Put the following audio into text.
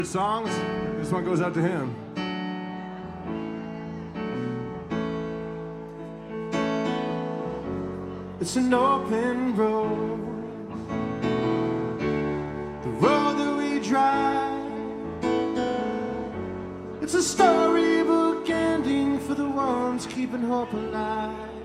songs. This one goes out to him. It's an open road, the road that we drive. It's a storybook ending for the ones keeping hope alive.